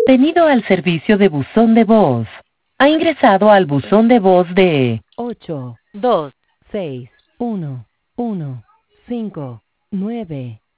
Bienvenido al servicio de buzón de voz. Ha ingresado al buzón de voz de 8 2 6 1 1 5 9